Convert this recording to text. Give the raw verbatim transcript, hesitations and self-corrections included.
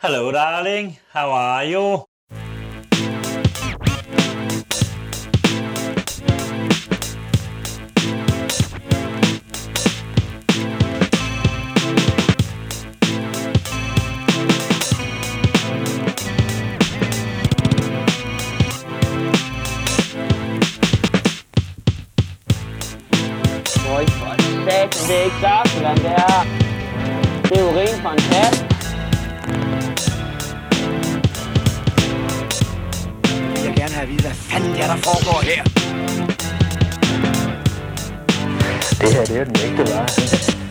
Hello, darling. How are you? Oj, for satan, det er ikke saftevand, det her. Det er urin fra en kat. Jeg vil gerne have at vide, hvad fanden det er, der foregår her. Det her, det er den ægte vare.